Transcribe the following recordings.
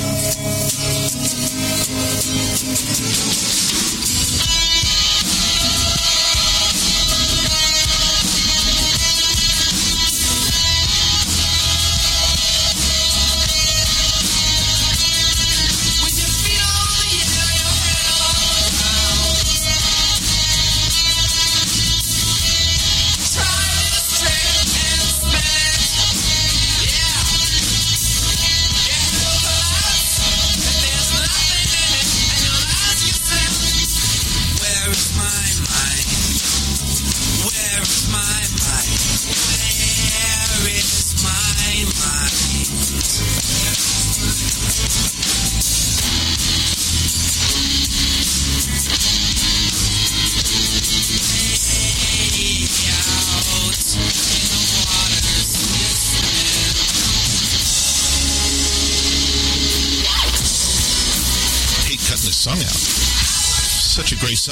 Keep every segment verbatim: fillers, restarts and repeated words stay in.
Song out. Such a great song.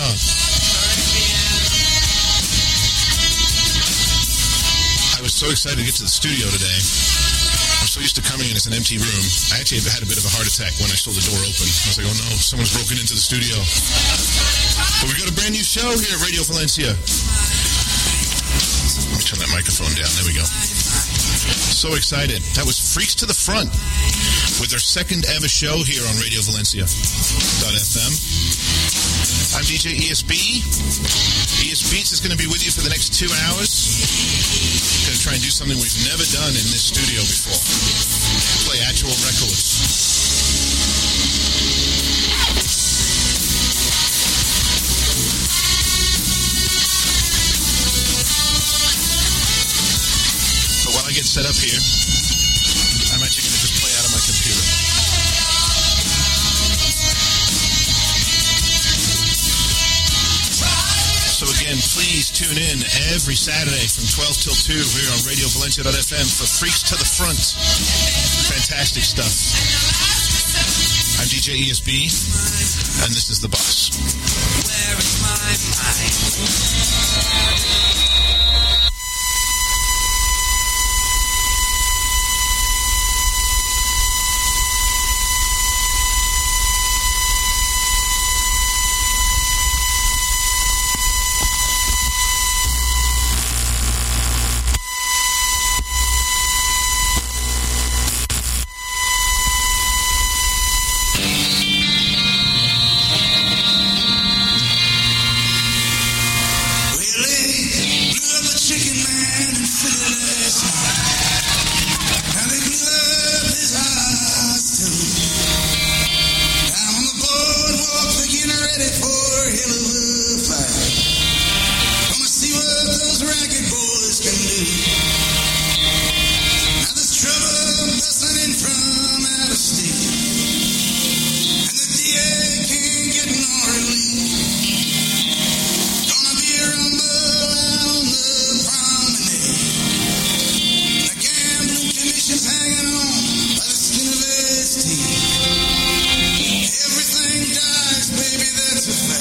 I was so excited to get to the studio today. I'm so used to coming in as an empty room. I actually had a bit of a heart attack when I saw the door open. I was like, oh no, someone's broken into the studio. But we got a brand new show here at Radio Valencia. Let me turn that microphone down. There we go. So excited. That was Freaks to the Front with their second ever show here on Radio Valencia dot f m. I'm D J E S B. E S Beats is going to be with you for the next two hours. Going to try and do something we've never done in this studio before. Play actual records. But while I get set up here, I'm actually going to just play out of my computer. So again, please tune in every Saturday from twelve till two here on Radio Valencia dot f m for Freaks to the Front. Fantastic stuff. I'm D J E S B, and this is The Boss. Where is my mind? Everything dies, baby, that's a fact.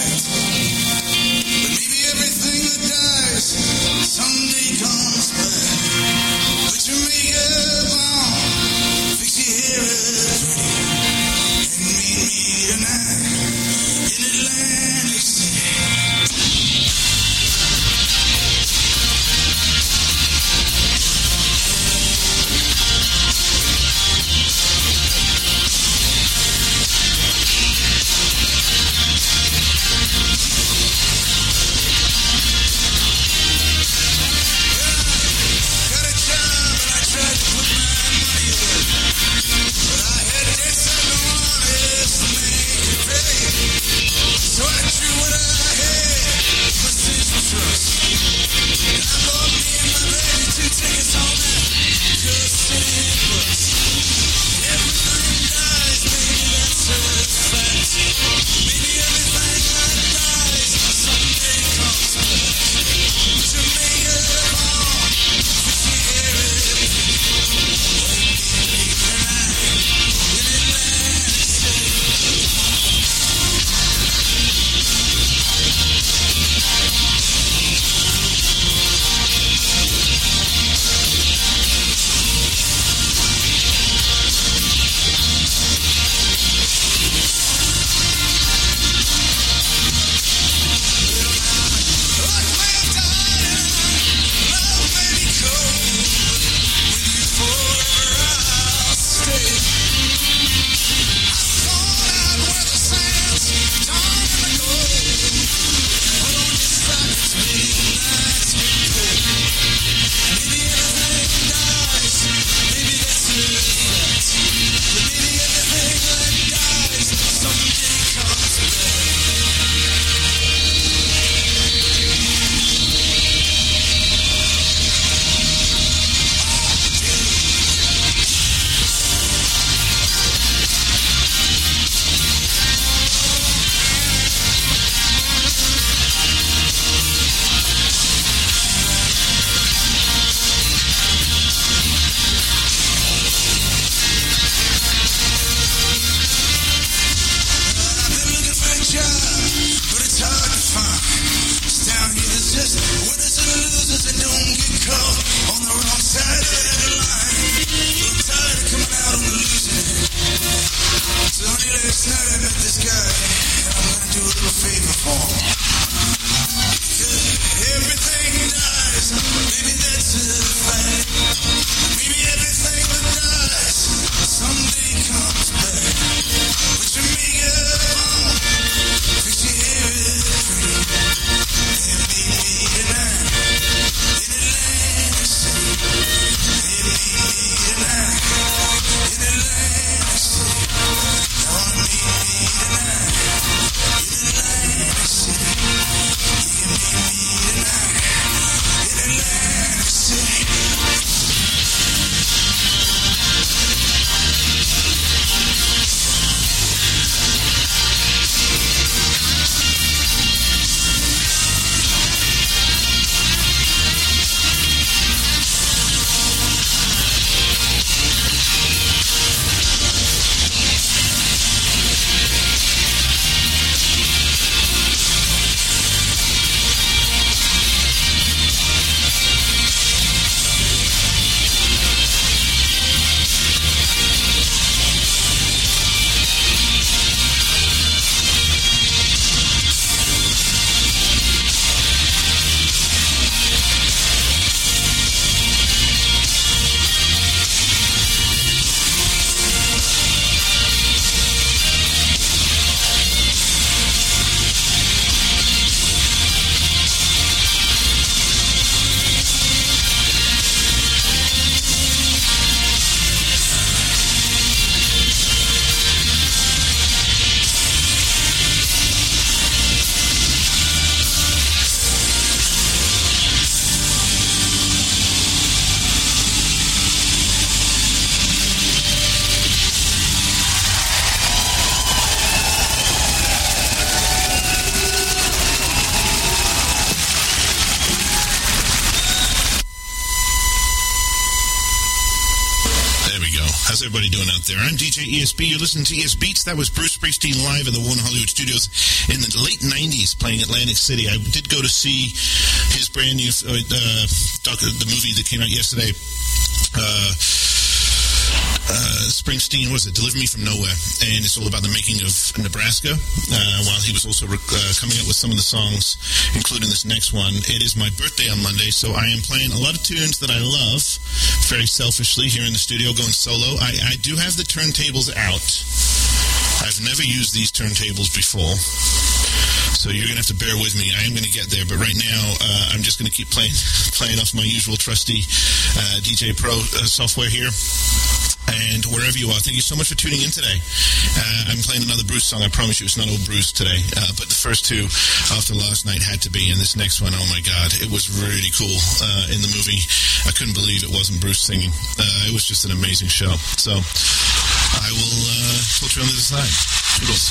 How's everybody doing out there? I'm D J E S B. You're listening to E S Beats. That was Bruce Springsteen live in the Warner Hollywood Studios in the late nineties, playing Atlantic City. I did go to see his brand new uh, doc, the movie that came out yesterday. Uh, Uh, Springsteen, what was it? Deliver Me from Nowhere. And it's all about the making of Nebraska, uh, while he was also rec- uh, coming up with some of the songs, including this next one. It is my birthday on Monday, so I am playing a lot of tunes that I love, very selfishly, here in the studio, going solo. I, I do have the turntables out. I've never used these turntables before, so you're going to have to bear with me. I am going to get there, but right now, uh, I'm just going to keep playing playing off my usual trusty uh, D J Pro uh, software here. And wherever you are, thank you so much for tuning in today. Uh, I'm playing another Bruce song. I promise you it's not old Bruce today. Uh, but the first two after last night had to be. And this next one, oh my God, it was really cool uh, in the movie. I couldn't believe it wasn't Bruce singing. Uh, it was just an amazing show. So I will uh, talk to you on the other side. Toodles.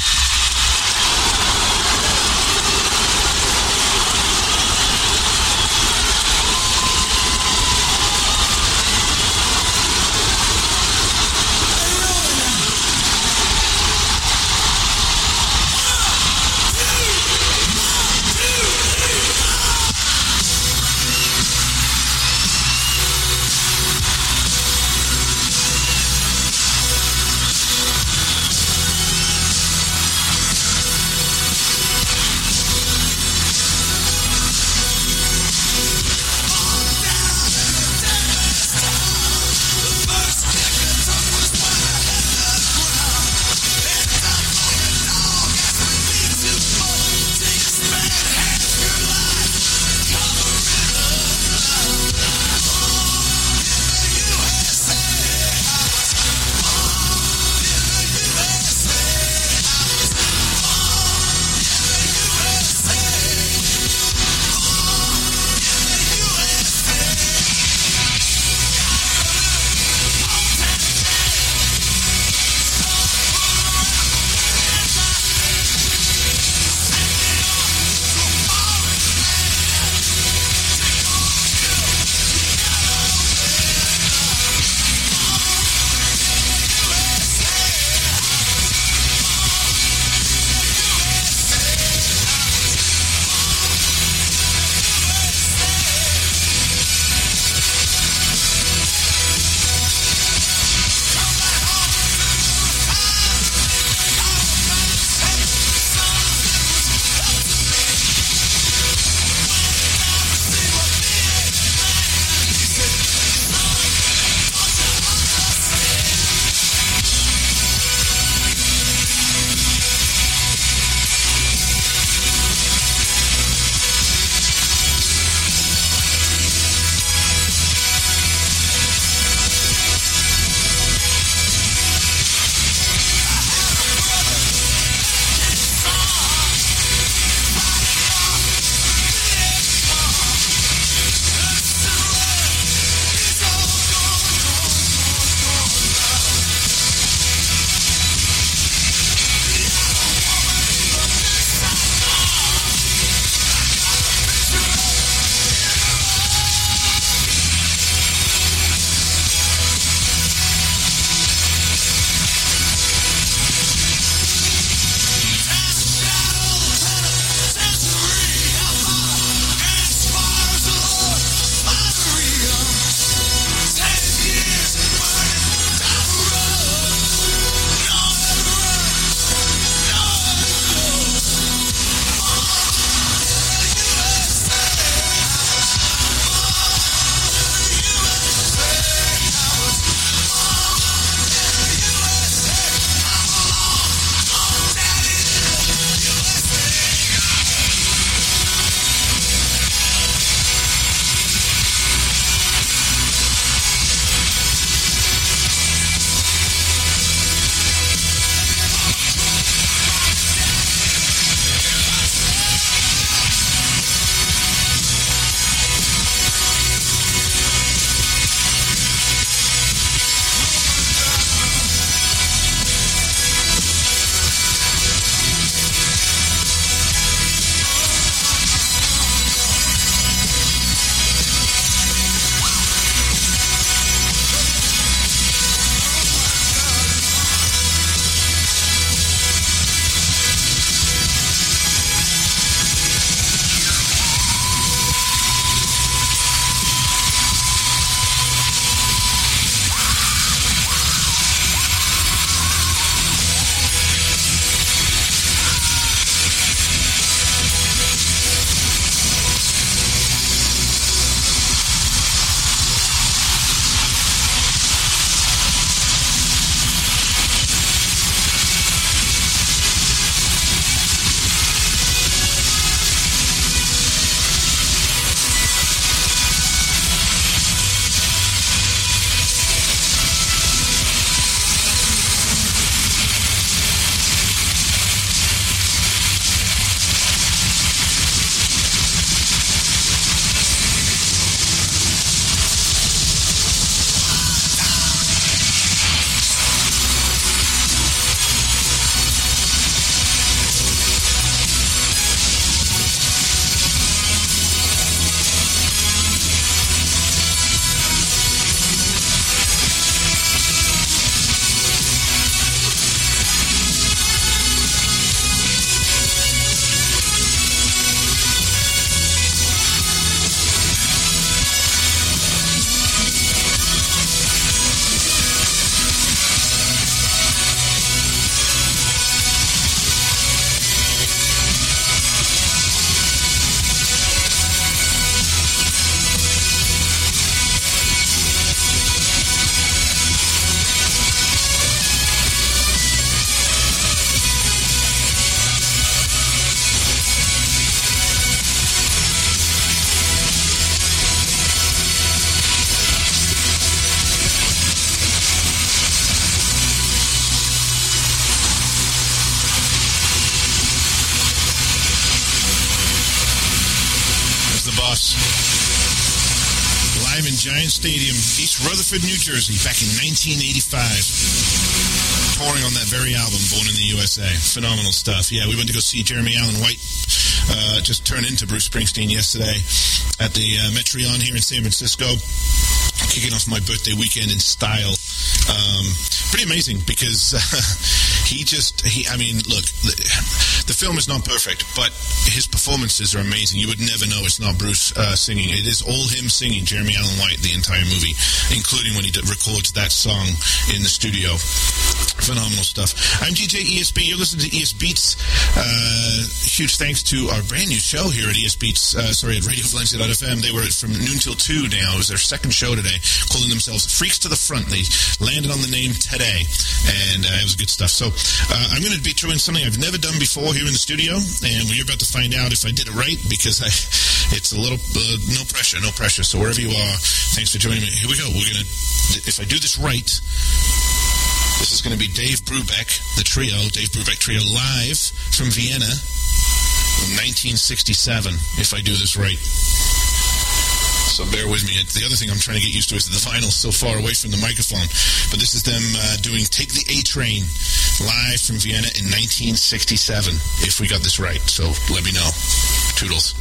Giant Stadium, East Rutherford, New Jersey, back in nineteen eighty-five. Touring on that very album, Born in the U S A. Phenomenal stuff. Yeah, we went to go see Jeremy Allen White uh, just turn into Bruce Springsteen yesterday at the uh, Metreon here in San Francisco, kicking off my birthday weekend in style. Um, pretty amazing because uh, he just, he, I mean, look, the, the film is not perfect, but his performances are amazing. You would never know it's not Bruce uh, singing. It is all him singing, Jeremy Allen White, the entire movie, including when he did, records that song in the studio. Phenomenal stuff. I'm D J E S B. You're listening to E S Beats. Uh, huge thanks to our brand new show here at E S Beats, uh, sorry, at Radio Valencia dot F M. They were from noon till two now. It was their second show today, calling themselves Freaks to the Front. They landed on the name today, and uh, it was good stuff. So uh, I'm going to be doing something I've never done before here in the studio, and we're about to find out if I did it right, because I, it's a little, uh, no pressure, no pressure. So wherever you are, thanks for joining me. Here we go. We're going to, if I do this right, this is going to be Dave Brubeck, the trio, Dave Brubeck Trio, live from Vienna in nineteen sixty-seven, if I do this right. So bear with me. The other thing I'm trying to get used to is that the vinyl's so far away from the microphone. But this is them uh, doing Take the A-Train live from Vienna in nineteen sixty-seven, if we got this right. So let me know. Toodles.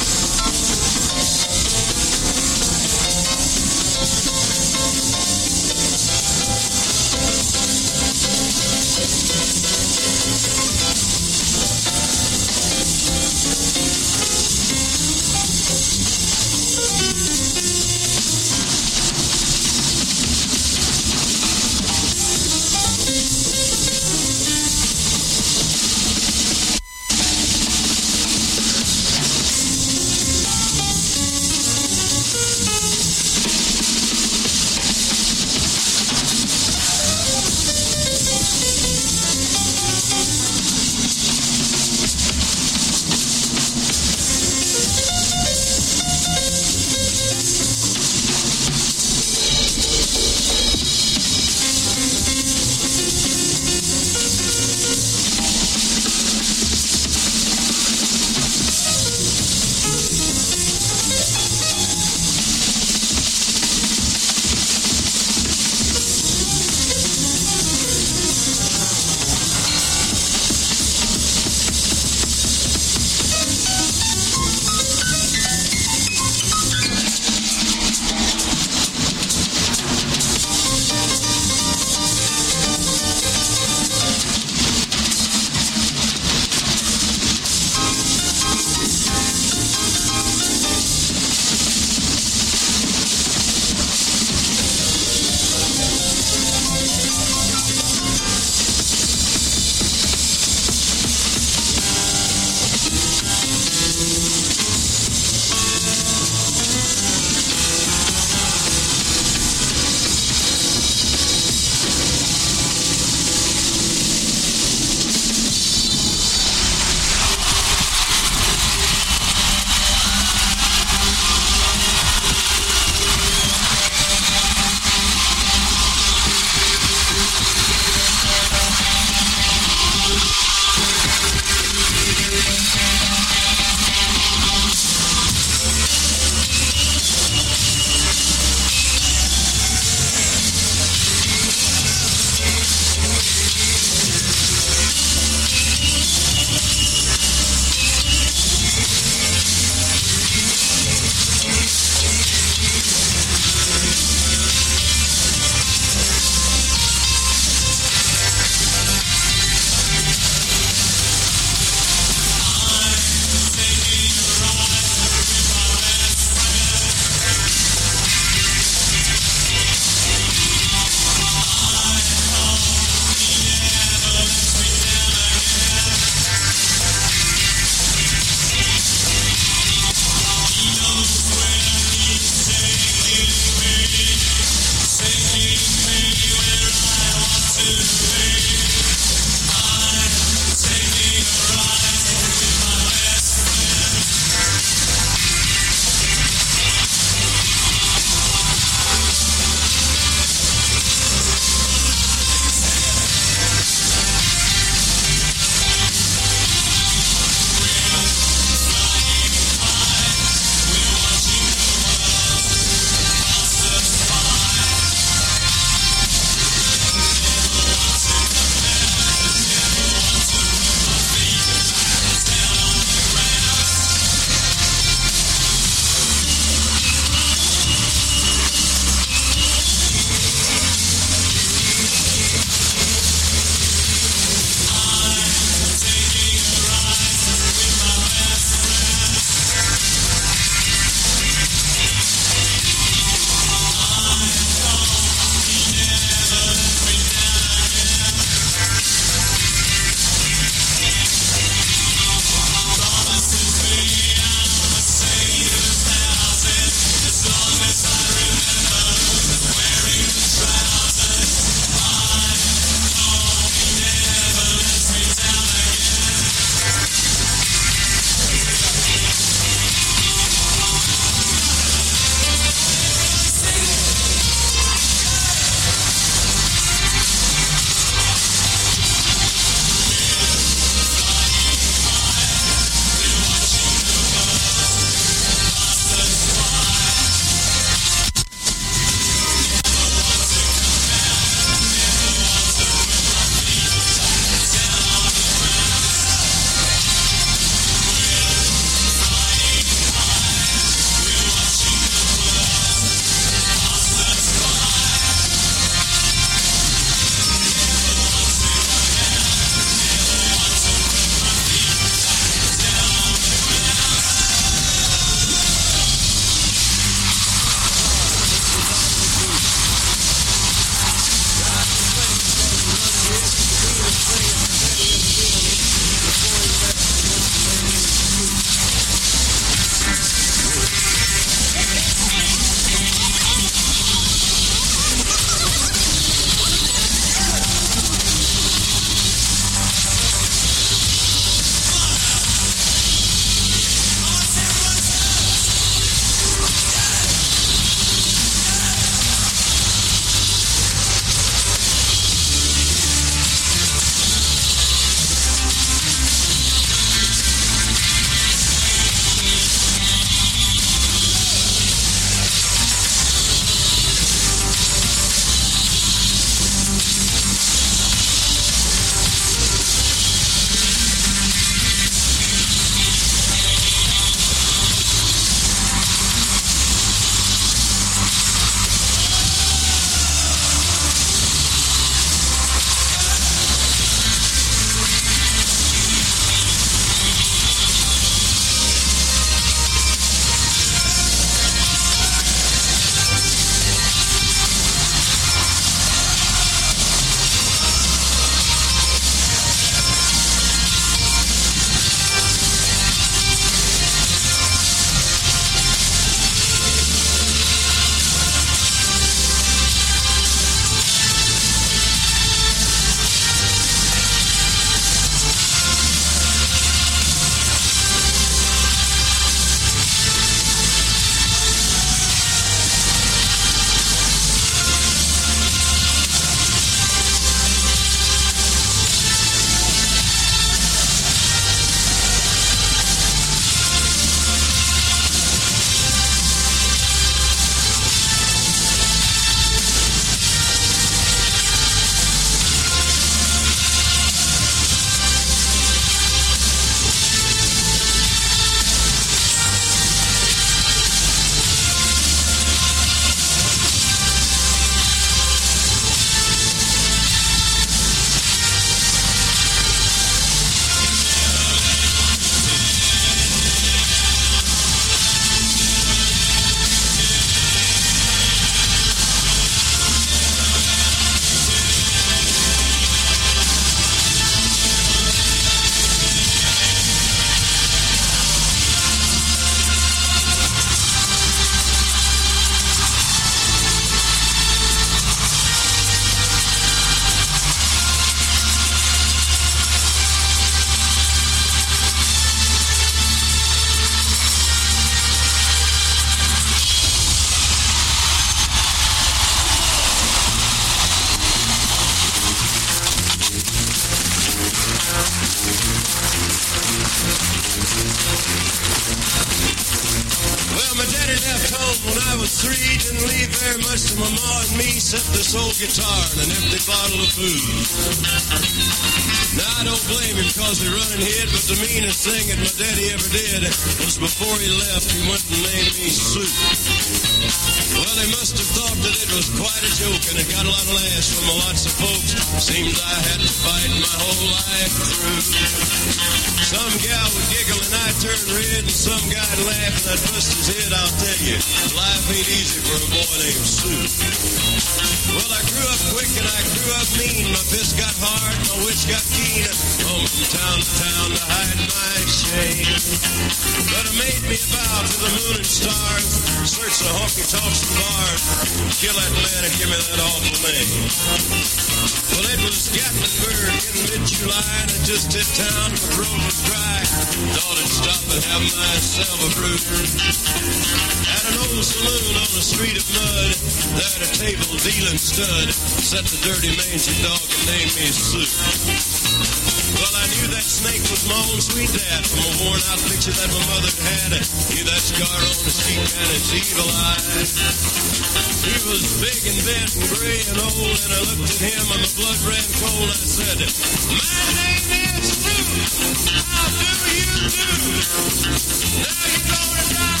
left home when I was three. Didn't leave very much to my ma and me, except this old guitar and an empty bottle of booze. Now I don't blame him cause he run and hid, but the meanest thing that my daddy ever did was before he left, he went and named me Sue. Well, they must have thought that it was quite a joke, and it got a lot of laughs from lots of folks. Seems I had to fight my whole life through. Some gal would giggle and I'd turn red, and some guy'd laugh and I'd bust his head. I'll tell you, life ain't easy for a boy named Sue. Well, I grew up quick and I grew up mean. My fist got hard, my wits got keen. Home from town to town to hide my shame. But it made me a vow to the moon and stars, search the honky-tonks and bars, kill that man and give me that awful name. Well, it was Gatlinburg in mid-July, and I just hit town and the road was dry. Thought I'd stop and have myself a brew. At an old saloon on a street of mud, there at a table dealing stud, sat the dirty mangy dog and named me Sue. Well, I knew that snake was my own sweet dad from a worn-out picture that my mother had. Knew that scar on his cheek and his evil eye. He was big and bent and gray and old, and I looked at him and my blood ran cold. I said, my name is Sue. How do you do? Now you're gonna die.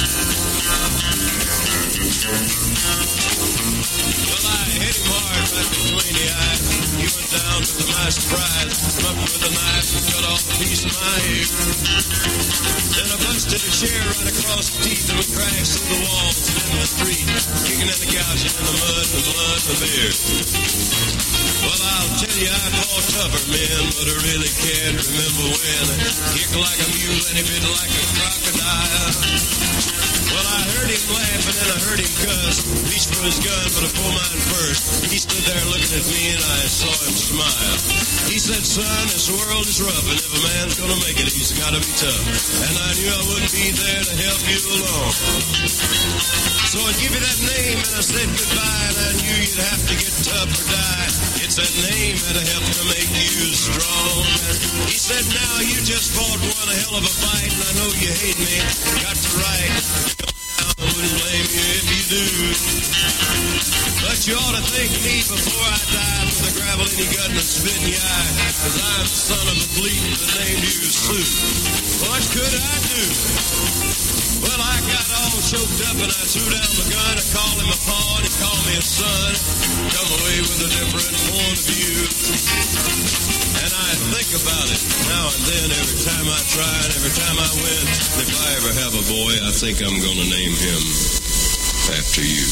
Well, I hit him hard right between the eyes. He went down, but to my surprise, come up with a knife and cut off a piece of my ear. Then I busted a chair right across the teeth and we crashed through the walls and in the street, kicking and gouging in the mud and the blood and the beer. Well, I'll tell you, I fought tougher men, but I really can't remember when. I kicked like a mule and he bit like a crocodile. Well, I heard him laugh and then I heard him cuss. Reached for his gun, but I pulled mine first. He stood there looking at me and I saw him smile. He said, son, this world is rough, and if a man's gonna make it, he's gotta be tough. And I knew I wouldn't be there to help you along. So I give you that name and I said goodbye, and I knew you'd have to get tough or die. It's that name that'll help to make you strong. He said, now you just fought one hell of a fight, and I know you hate me. Got to right. I wouldn't blame you if you do. But you ought to thank me before I die for the gravel in your gut and the spit in your eye. Cause I'm the son of a bleep that named you Sue. What could I do? Well, I got all choked up and I threw down the gun. I called him a paw and he called me a son. Come away with a different point of view. And I think about it now and then, every time I try and every time I win. If I ever have a boy, I think I'm gonna name him after you.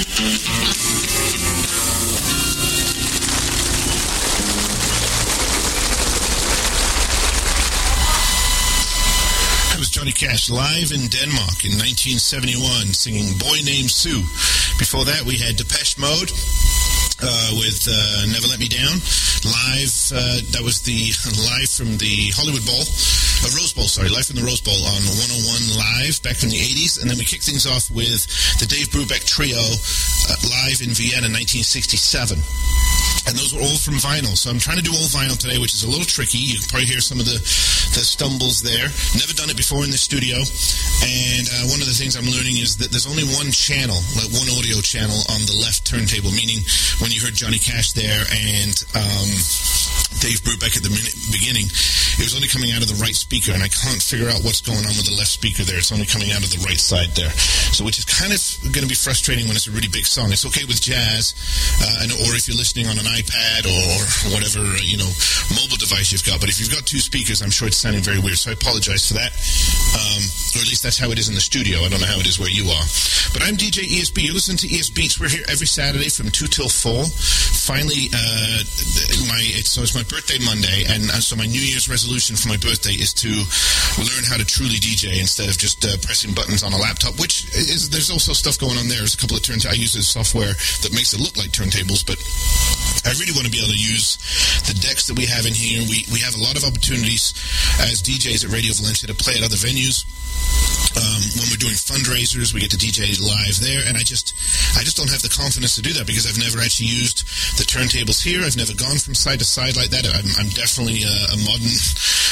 That was Johnny Cash live in Denmark in nineteen seventy-one singing Boy Named Sue. Before that, we had Depeche Mode uh, with uh, Never Let Me Down. Live, uh, that was the live from the Hollywood Bowl. Uh, Rose Bowl, sorry, live from the Rose Bowl on one oh one Live back in the eighties. And then we kicked things off with the Dave Brubeck Trio uh, live in Vienna in nineteen sixty-seven. And those were all from vinyl. So I'm trying to do all vinyl today, which is a little tricky. You can probably hear some of the, the stumbles there. Never done it before in the studio. And uh, one of the things I'm learning is that there's only one channel, like one audio channel on the left turntable, meaning when you heard Johnny Cash there and um, Dave Brubeck at the beginning, it was only coming out of the right speaker, and I can't figure out what's going on with the left speaker there. It's only coming out of the right side there. So which is kind of going to be frustrating when it's a really big song. It's okay with jazz, uh, and, or if you're listening on an iPad or whatever, you know, mobile device you've got. But if you've got two speakers, I'm sure it's sounding very weird, so I apologize for that. Um, or at least that's how it is in the studio. I don't know how it is where you are. But I'm D J E S B. You listen to E S Beats. We're here every Saturday from two till four. Finally, uh, my it's, so it's my birthday Monday, and uh, so my New Year's resolution for my birthday is to learn how to truly D J instead of just uh, pressing buttons on a laptop, which is, there's also stuff going on there. There's a couple of turntables. I use this software that makes it look like turntables, but I really want to be able to use the decks that we have in here. We, we have a lot of opportunities as D Js at Radio Valencia to play at other venues. Um, when we're doing fundraisers, we get to D J live there, and I just I just don't have the confidence to do that because I've never actually used the turntables here. I've never gone from side to side like that. I'm, I'm definitely a, a modern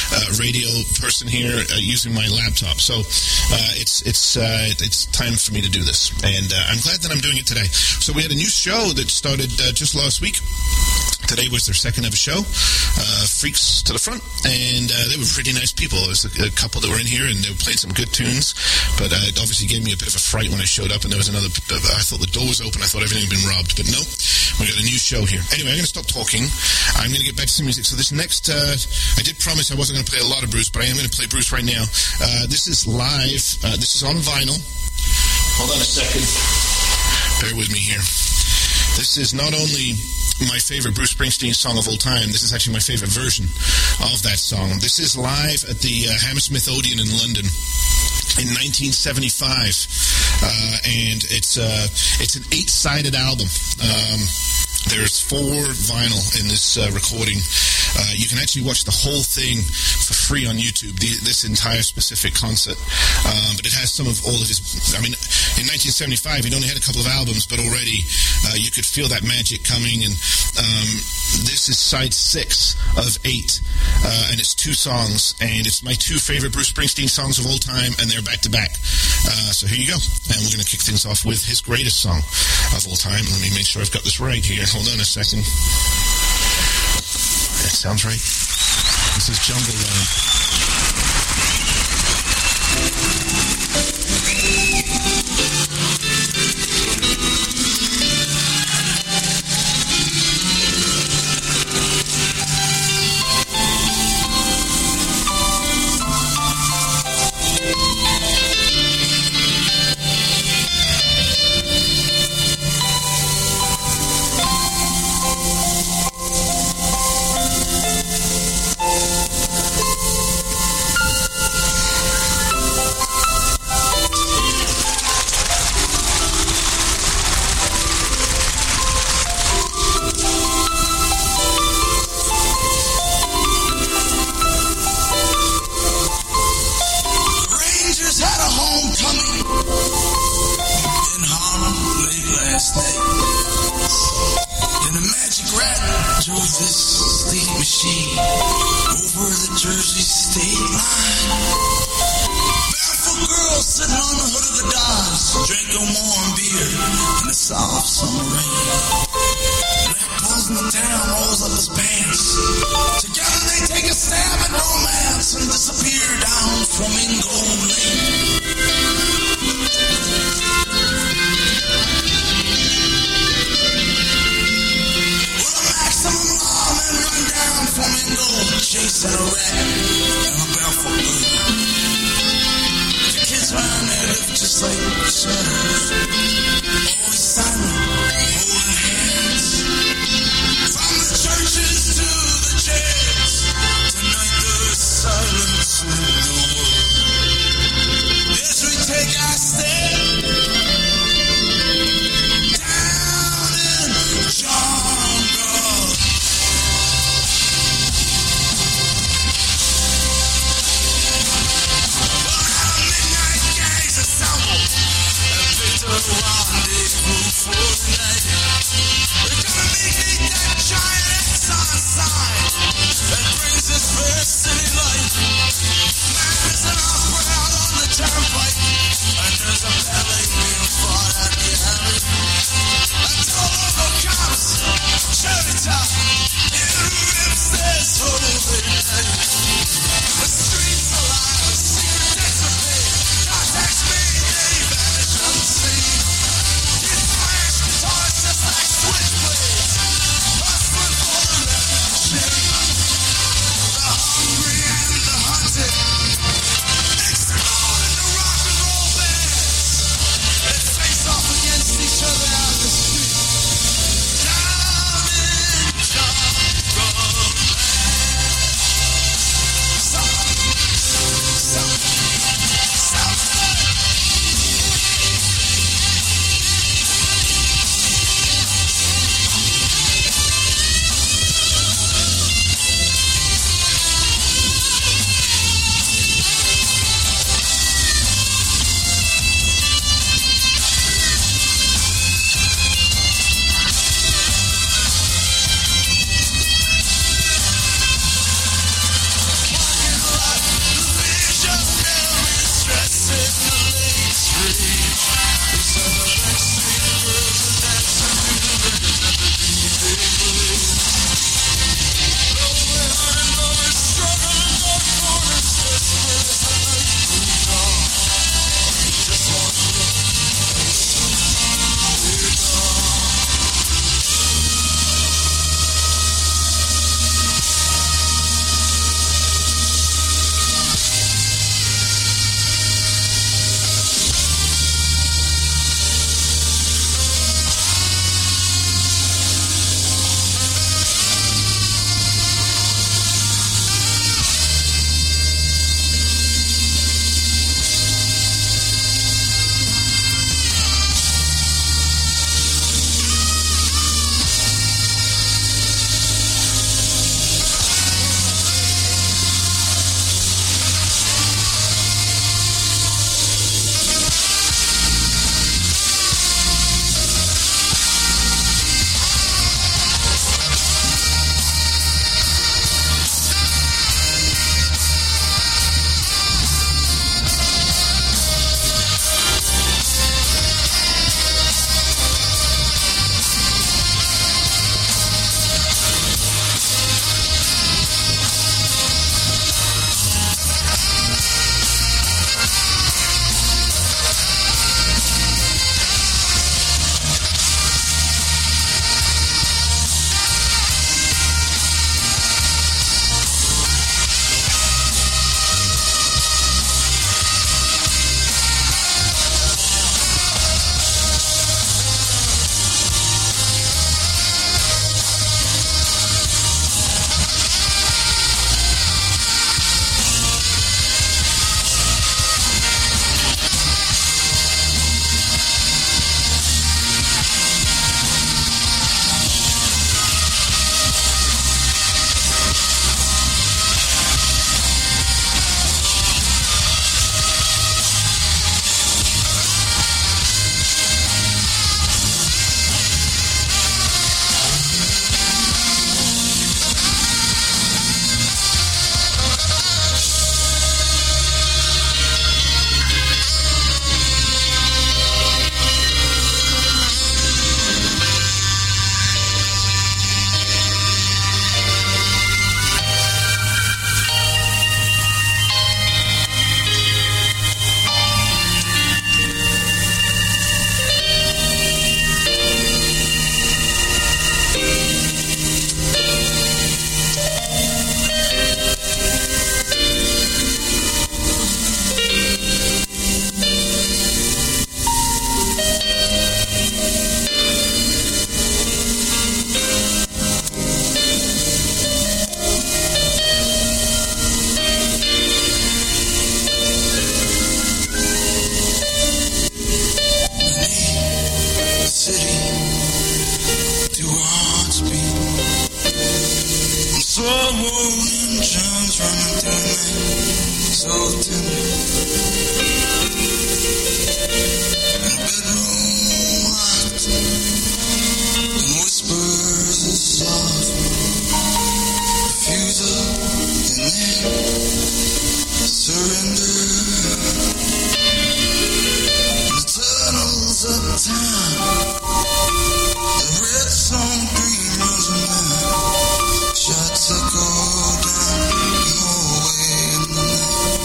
uh, radio person here uh, using my laptop. So uh, it's it's uh, it's time for me to do this, and uh, I'm glad that I'm doing it today. So we had a new show that started uh, just last week. Today was their second ever show, uh, Freaks to the Front, and uh, they were pretty nice people. There was a, a couple that were in here, and they were playing some good tunes, but uh, it obviously gave me a bit of a fright when I showed up, and there was another, I thought the door was open, I thought everything had been robbed, but no, we got a new show here. Anyway, I'm going to stop talking. I'm going to get back to some music. So this next, uh, I did promise I wasn't going to play a lot of Bruce, but I am going to play Bruce right now. Uh, this is live. Uh, this is on vinyl. Hold on a second. Bear with me here. This is not only my favorite Bruce Springsteen song of all time. This is actually my favorite version of that song. This is live at the uh, Hammersmith Odeon in London in nineteen seventy-five, uh, and it's uh, it's an eight-sided album. Um, there's four vinyl in this uh, recording. Uh, you can actually watch the whole thing for free on YouTube, the, this entire specific concert. Um, but it has some of all of his... I mean, in nineteen seventy-five, he'd only had a couple of albums, but already uh, you could feel that magic coming. And um, this is side six of eight, uh, and it's two songs. And it's my two favorite Bruce Springsteen songs of all time, and they're back-to-back. Uh, so here you go. And we're going to kick things off with his greatest song of all time. Let me make sure I've got this right here. Hold on a second. That sounds right. This is Jungle Land. so tender. Bedroom locked, and whispers are soft. Refusal and then surrender. The tunnels of time, the red song dream runs a man. Shots echo down the hallway in the night.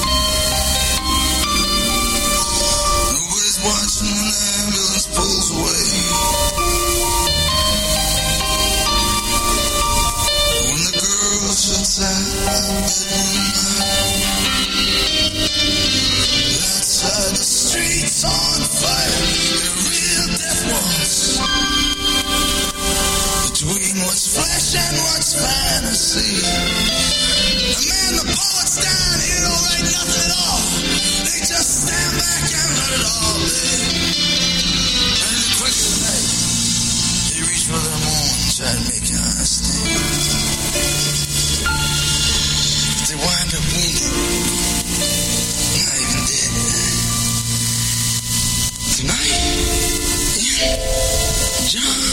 Nobody's watching when the ambulance pulls away. When the girl shuts out the bedroom light, outside the streets on fire, they're real death walls between what's flesh and what's fantasy. The man, the poets down here don't write nothing at all. They just stand back and let it all be. And in the quick of the night, they reach for their moon, try to make your eyes stand. But they wind up wounded, not even dead. Tonight, in John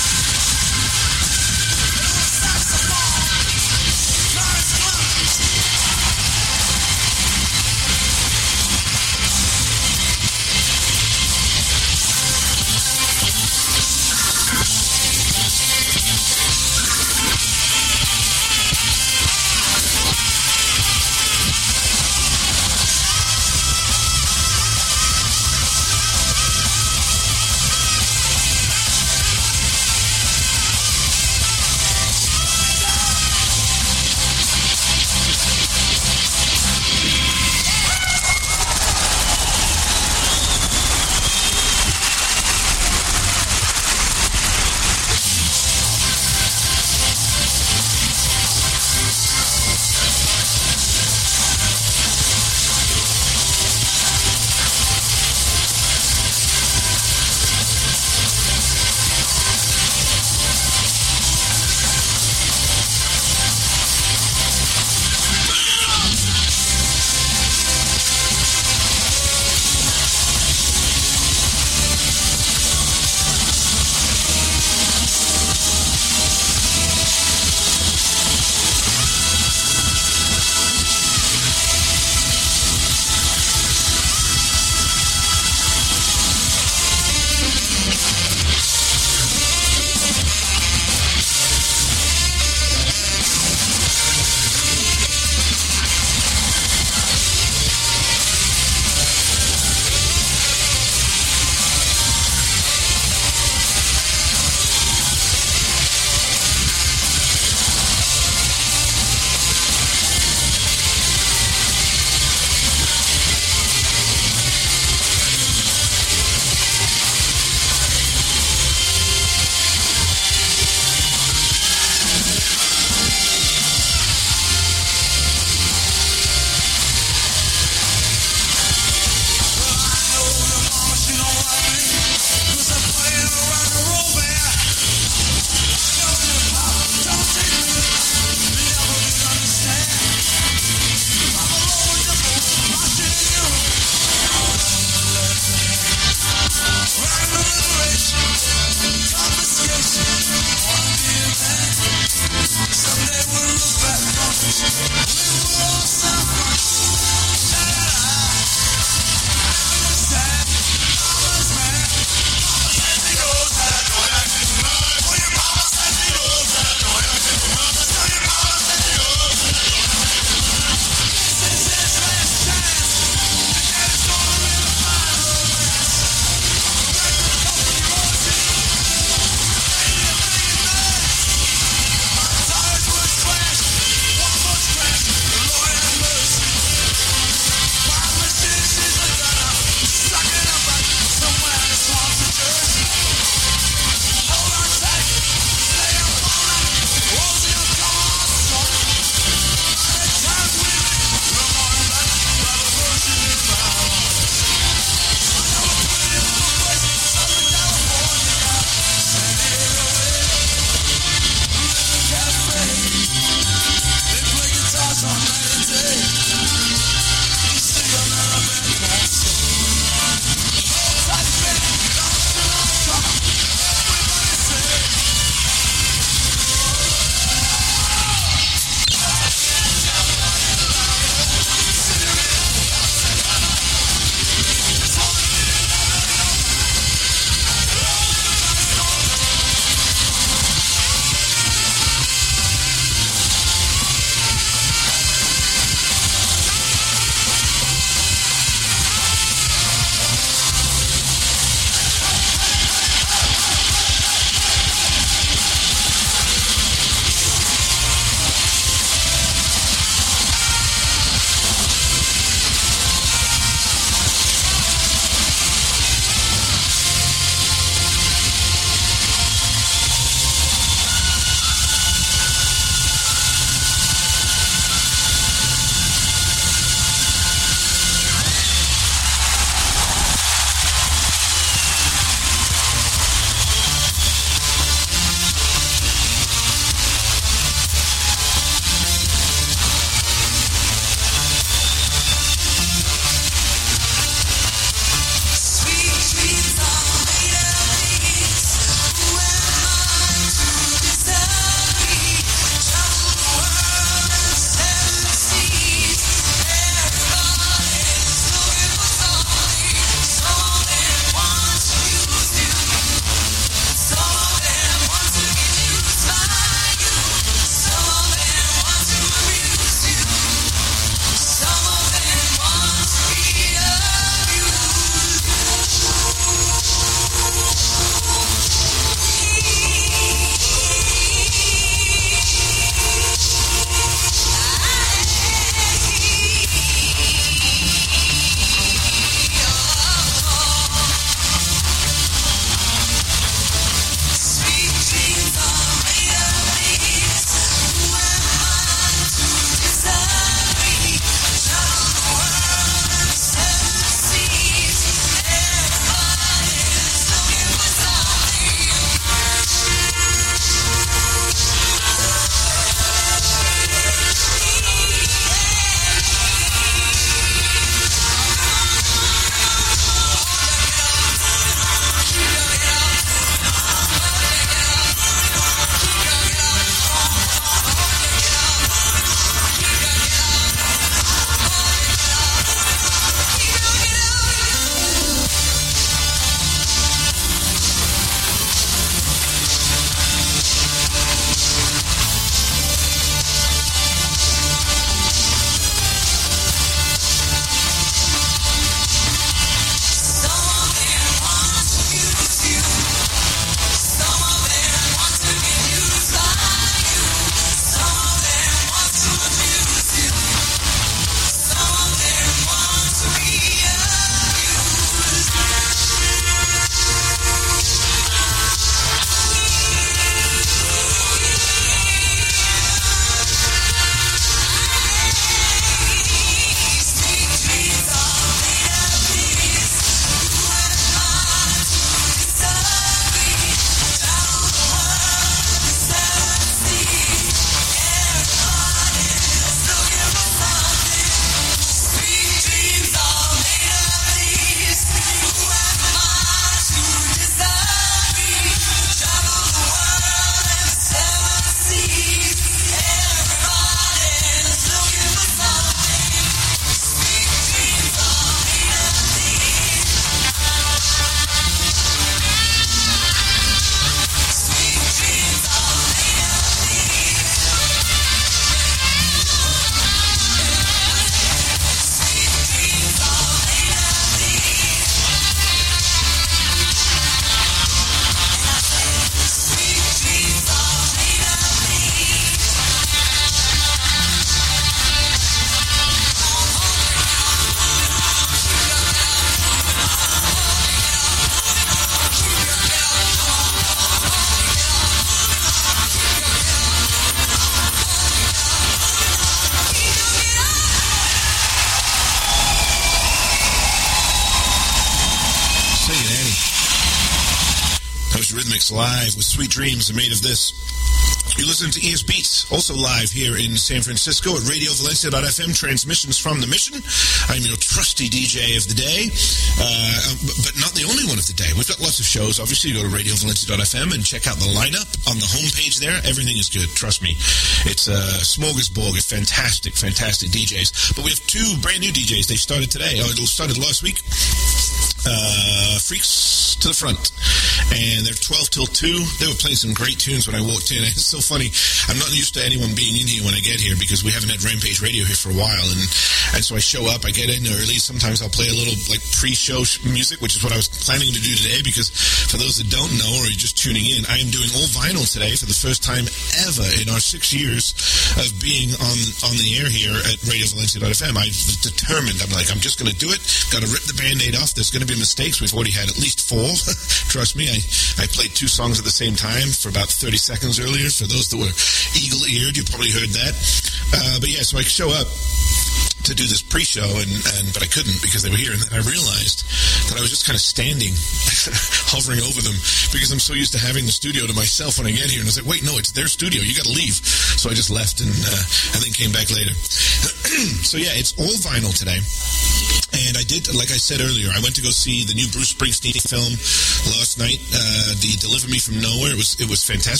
mix live with Sweet Dreams Are Made of This. You listen to E S Beats, also live here in San Francisco at radio valencia dot f m, transmissions from the Mission. I'm your trusty D J of the day, uh, but not the only one of the day. We've got lots of shows. Obviously, you go to radio valencia dot f m and check out the lineup on the homepage there. Everything is good, trust me. It's a smorgasbord of fantastic, fantastic D Js. But we have two brand new D Js. They started today, or it started last week. Uh, Freaks to the Front, and they're twelve till two. They were playing some great tunes when I walked in. It's so funny. I'm not used to anyone being in here when I get here because we haven't had Rampage Radio here for a while, and and so I show up, I get in early. Sometimes I'll play a little like pre-show music, which is what I was planning to do today, because for those that don't know or are just tuning in, I am doing all vinyl today for the first time ever in our six years of being on on the air here at radio valencia dot f m. I was determined. I'm like, I'm just going to do it. Got to rip the Band-Aid off. There's going to be mistakes. We've already had at least four. Trust me, I, I played two songs at the same time for about thirty seconds earlier. For those that were eagle-eared, you probably heard that. Uh, but yeah, so I show up to do this pre-show, and, and but I couldn't because they were here, and then I realized that I was just kind of standing, hovering over them, because I'm so used to having the studio to myself when I get here, and I was like, wait, no, it's their studio, you got to leave. So I just left and uh, and then came back later. So yeah, it's all vinyl today. And I did, like I said earlier, I went to go see the new Bruce Springsteen film last night, uh, the Deliver Me From Nowhere. It was it was fantastic.